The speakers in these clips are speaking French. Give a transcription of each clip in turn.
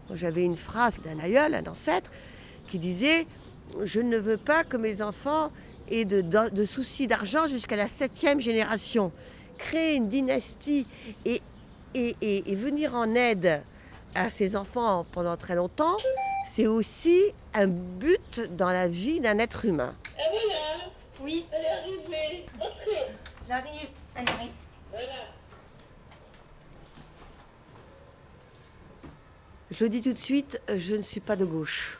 J'avais une phrase d'un aïeul, un ancêtre, qui disait « Je ne veux pas que mes enfants aient de soucis d'argent jusqu'à la 7e génération. » Créer une dynastie et venir en aide à ses enfants pendant très longtemps, c'est aussi un but dans la vie d'un être humain. Ah voilà. Oui. Elle est arrivée. Entrez. J'arrive. Allez. Voilà. Je le dis tout de suite, je ne suis pas de gauche.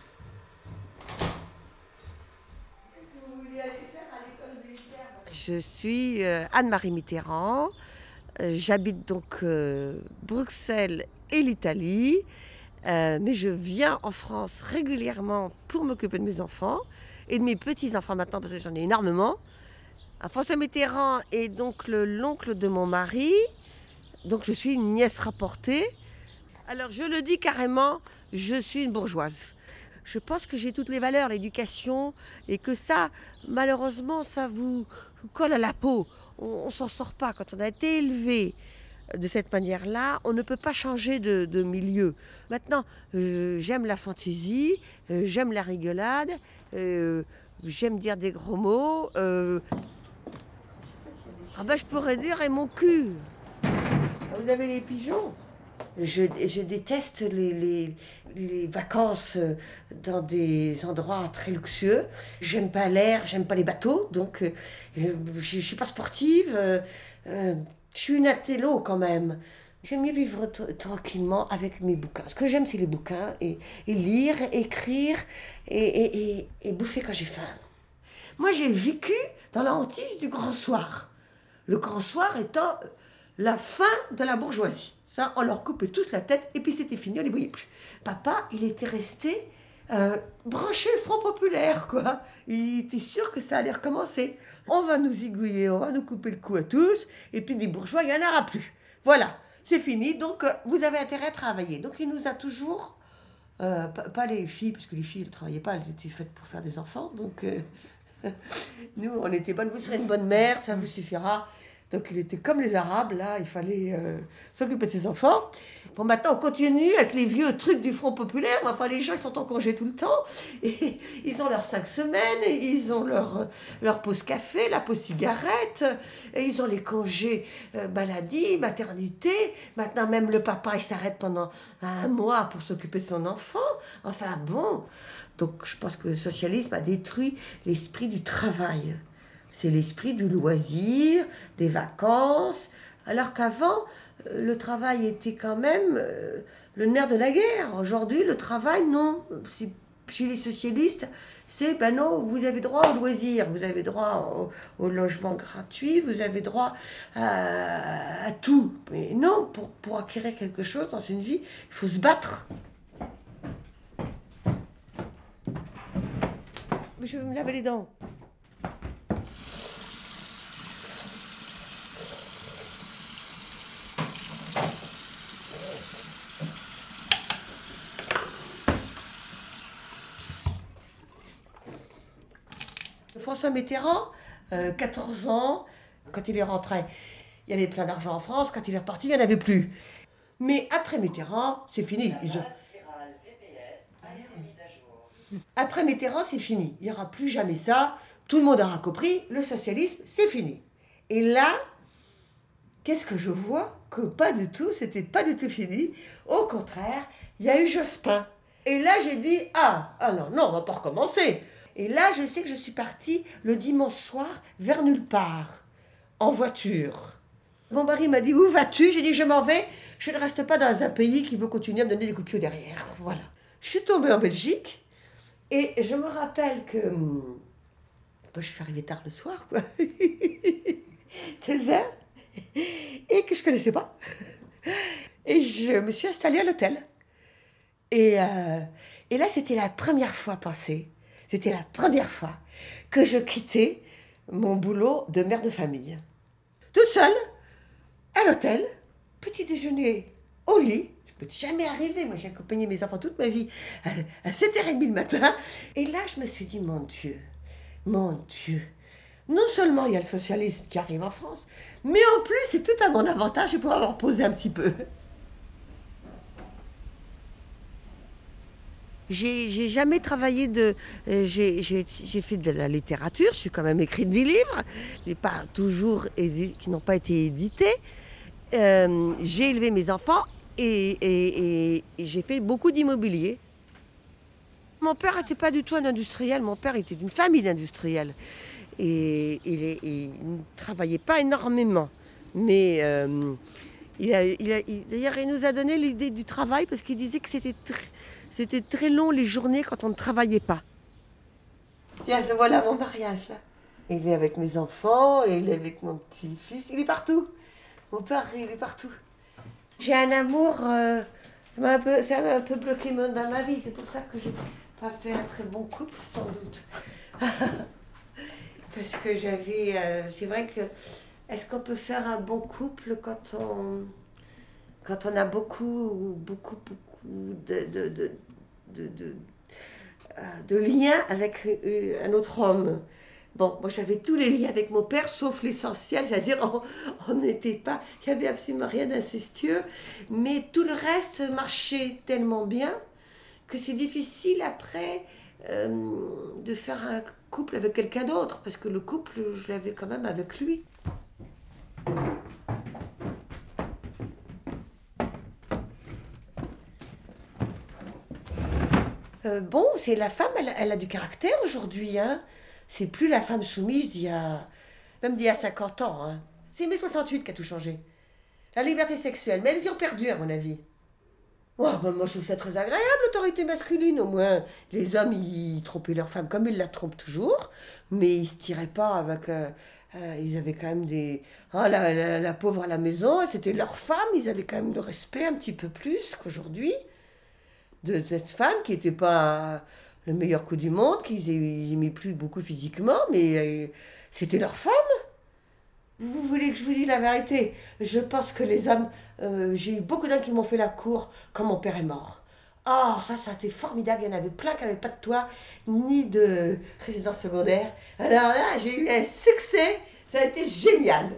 Qu'est-ce que vous vouliez aller faire à l'école militaire ? Je suis Anne-Marie Mitterrand. J'habite donc Bruxelles et l'Italie. Mais je viens en France régulièrement pour m'occuper de mes enfants et de mes petits-enfants maintenant, parce que j'en ai énormément. François Mitterrand est donc l'oncle de mon mari. Donc je suis une nièce rapportée. Alors je le dis carrément, je suis une bourgeoise. Je pense que j'ai toutes les valeurs, l'éducation, et que ça, malheureusement, ça vous colle à la peau. On ne s'en sort pas. Quand on a été élevé de cette manière-là, on ne peut pas changer de milieu. Maintenant, j'aime la fantaisie, j'aime la rigolade, j'aime dire des gros mots. Je pourrais dire « et mon cul ». Vous avez les pigeons ? Je déteste les vacances dans des endroits très luxueux. J'aime pas l'air, j'aime pas les bateaux, donc je suis pas sportive. Je suis une athélo quand même. J'aime mieux vivre tranquillement avec mes bouquins. Ce que j'aime, c'est les bouquins, et lire, écrire, et bouffer quand j'ai faim. Moi, j'ai vécu dans la hantise du grand soir. Le grand soir étant la fin de la bourgeoisie. Ça, on leur coupait tous la tête, et puis c'était fini, on ne les voyait plus. Papa, il était resté branché le Front populaire, quoi. Il était sûr que ça allait recommencer. On va nous zigouiller, on va nous couper le cou à tous, et puis des bourgeois, il n'y en aura plus. Voilà, c'est fini, donc vous avez intérêt à travailler. Donc il nous a toujours, pas les filles, parce que les filles ne travaillaient pas, elles étaient faites pour faire des enfants, donc nous, on était bonnes, vous serez une bonne mère, ça vous suffira. Donc il était comme les Arabes, là, il fallait s'occuper de ses enfants. Bon, maintenant, on continue avec les vieux trucs du Front populaire. Enfin, les gens, ils sont en congé tout le temps. Et ils ont leurs 5 semaines, et ils ont leur pause café, la pause cigarette. Et ils ont les congés maladie, maternité. Maintenant, même le papa, il s'arrête pendant 1 mois pour s'occuper de son enfant. Enfin, bon. Donc, je pense que le socialisme a détruit l'esprit du travail. C'est l'esprit du loisir, des vacances, alors qu'avant, le travail était quand même le nerf de la guerre. Aujourd'hui, le travail, non. Chez les socialistes, c'est, ben non, vous avez droit au loisir, vous avez droit au logement gratuit, vous avez droit à tout. Mais non, pour acquérir quelque chose dans une vie, il faut se battre. Je vais me laver les dents. François Mitterrand, 14 ans, quand il est rentré, il y avait plein d'argent en France. Quand il est reparti, il n'y en avait plus. Mais après Mitterrand, c'est fini. Après Mitterrand, c'est fini. Il n'y aura plus jamais ça. Tout le monde aura compris, le socialisme, c'est fini. Et là, qu'est-ce que je vois ? Que pas du tout, c'était pas du tout fini. Au contraire, il y a eu Jospin. Et là, j'ai dit, non, on va pas recommencer. Et là, je sais que je suis partie le dimanche soir vers nulle part, en voiture. Mon mari m'a dit, où vas-tu ? J'ai dit, je m'en vais. Je ne reste pas dans un pays qui veut continuer à me donner des coups de pied derrière. Voilà. Je suis tombée en Belgique, et je me rappelle que... je suis arrivée tard le soir, quoi. 13 heures. Et que je ne connaissais pas. Et je me suis installée à l'hôtel. Et là, c'était la première fois, c'était la première fois que je quittais mon boulot de mère de famille. Toute seule, à l'hôtel, petit déjeuner au lit. Ça ne peut jamais arriver. Moi, j'ai accompagné mes enfants toute ma vie à 7h30 le matin. Et là, je me suis dit, mon Dieu, non seulement il y a le socialisme qui arrive en France, mais en plus, c'est tout à mon avantage, je pourrais me reposer un petit peu. J'ai jamais travaillé de... J'ai fait de la littérature, je suis quand même écrite des livres, qui n'ont pas été édités. J'ai élevé mes enfants et j'ai fait beaucoup d'immobilier. Mon père n'était pas du tout un industriel, mon père était d'une famille d'industriels. Et il ne travaillait pas énormément. Mais d'ailleurs, il nous a donné l'idée du travail parce qu'il disait que c'était très long les journées quand on ne travaillait pas. Tiens, le voilà mon mariage là. Il est avec mes enfants, il est avec mon petit-fils, il est partout. Mon père, il est partout. J'ai un amour, ça m'a un peu bloqué dans ma vie. C'est pour ça que je n'ai pas fait un très bon couple, sans doute. Parce que c'est vrai que, est-ce qu'on peut faire un bon couple quand on a beaucoup de liens avec un autre homme? Bon, moi j'avais tous les liens avec mon père, sauf l'essentiel, c'est-à-dire on n'était pas, il n'y avait absolument rien d'incestueux, mais tout le reste marchait tellement bien que c'est difficile après de faire un couple avec quelqu'un d'autre, parce que le couple, je l'avais quand même avec lui. Bon, c'est la femme, elle a du caractère aujourd'hui, hein. C'est plus la femme soumise d'il y a 50 ans, hein. C'est mai 68 qui a tout changé. La liberté sexuelle, mais elles y ont perdu, à mon avis. Oh, ben moi, je trouve ça très agréable, l'autorité masculine. Au moins, les hommes, ils trompaient leur femme comme ils la trompent toujours, mais ils se tiraient pas avec... ils avaient quand même des... Ah, la pauvre à la maison, c'était leur femme, ils avaient quand même le respect un petit peu plus qu'aujourd'hui de cette femme qui n'était pas le meilleur coup du monde, qu'ils aimaient plus beaucoup physiquement, mais c'était leur femme. Vous voulez que je vous dise la vérité? Je pense que les hommes, j'ai eu beaucoup d'hommes qui m'ont fait la cour quand mon père est mort. Oh, ça a été formidable. Il y en avait plein qui n'avaient pas de toit, ni de résidence secondaire. Alors là, j'ai eu un succès. Ça a été génial.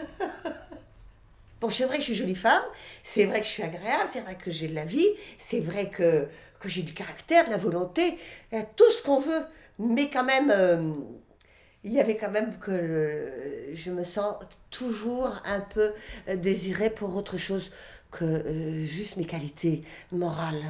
Bon, c'est vrai que je suis jolie femme, c'est vrai que je suis agréable, c'est vrai que j'ai de la vie, c'est vrai que j'ai du caractère, de la volonté, tout ce qu'on veut. Mais quand même, il y avait quand même que je me sens toujours un peu désirée pour autre chose que juste mes qualités morales.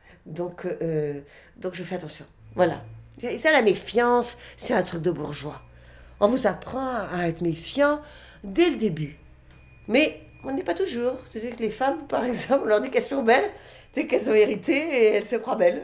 Donc je fais attention. Voilà. Et ça, la méfiance, c'est un truc de bourgeois. On vous apprend à être méfiant dès le début. Mais on n'est pas toujours. Tu sais que les femmes, par exemple, on leur dit qu'elles sont belles, dès qu'elles ont hérité et elles se croient belles.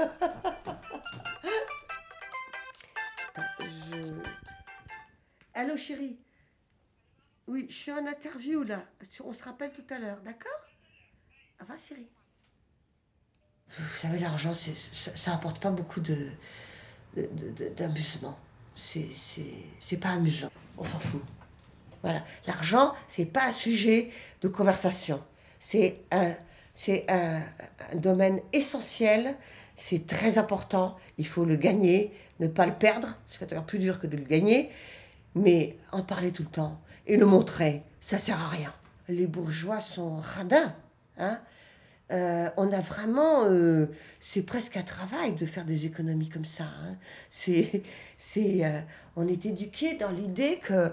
Allô chérie? Oui, je suis en interview là. On se rappelle tout à l'heure, d'accord? Au revoir chérie. Vous savez, l'argent, ça apporte pas beaucoup d'amusement. C'est pas amusant. On s'en fout. Voilà. L'argent, c'est pas un sujet de conversation. C'est un domaine essentiel. C'est très important. Il faut le gagner, ne pas le perdre. C'est encore plus dur que de le gagner. Mais en parler tout le temps et le montrer, ça sert à rien. Les bourgeois sont radins, hein. On a vraiment, c'est presque un travail de faire des économies comme ça, hein. On est éduqué dans l'idée que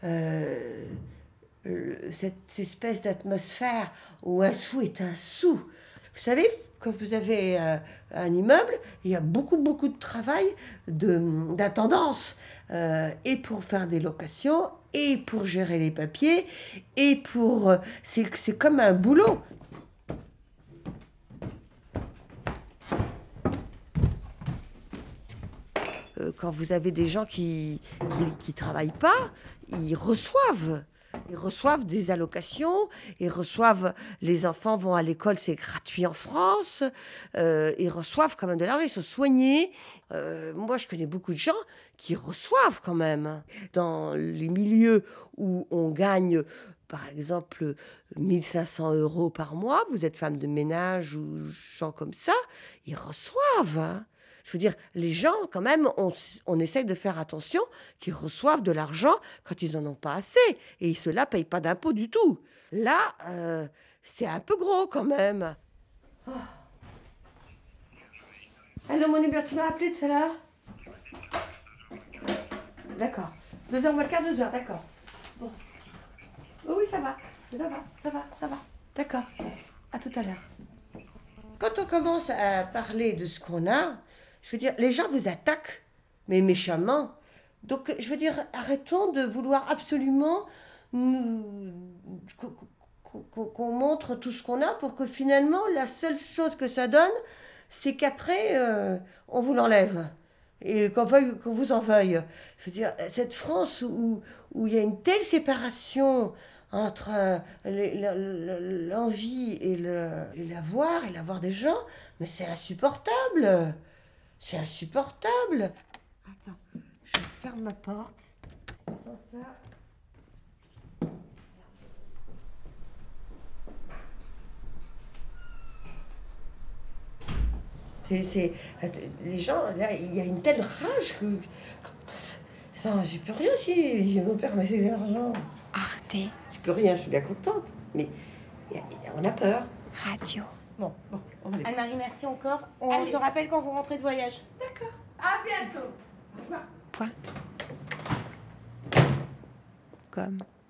cette espèce d'atmosphère où un sou est un sou. Vous savez, quand vous avez un immeuble, il y a beaucoup de travail d'intendance, et pour faire des locations, et pour gérer les papiers, et pour... c'est comme un boulot. Quand vous avez des gens qui travaillent pas, ils reçoivent. Ils reçoivent des allocations, les enfants vont à l'école, c'est gratuit en France, ils reçoivent quand même de l'argent, ils sont soignés. Moi, je connais beaucoup de gens qui reçoivent quand même. Dans les milieux où on gagne, par exemple, 1500 € par mois, vous êtes femme de ménage ou gens comme ça, ils reçoivent, hein. Je veux dire, les gens, quand même, on essaye de faire attention qu'ils reçoivent de l'argent quand ils n'en ont pas assez. Et ceux-là ne payent pas d'impôts du tout. Là, c'est un peu gros quand même. Oh. Allô, mon Hubert, tu m'as appelé tout à l'heure? D'accord. 2h moins le quart, 2h, d'accord. Bon. Oh oui, ça va. D'accord. À tout à l'heure. Quand on commence à parler de ce qu'on a, je veux dire, les gens vous attaquent, mais méchamment. Donc, je veux dire, arrêtons de vouloir absolument qu'on montre tout ce qu'on a pour que finalement, la seule chose que ça donne, c'est qu'après, on vous l'enlève. Et qu'on vous en veuille. Je veux dire, cette France où il y a une telle séparation entre l'envie et l'avoir des gens, mais c'est insupportable. C'est insupportable. Attends, je ferme ma porte. Sans ça. Les gens, là, il y a une telle rage que. Ça, j'y peux rien si mon père m'a fait de l'argent. Arte Je peux rien, je suis bien contente. Mais on a peur. Radio. Bon, on va aller. Anne-Marie, merci encore. On Allez. se rappelle quand vous rentrez de voyage. D'accord. À bientôt. Au revoir. Point. Comme.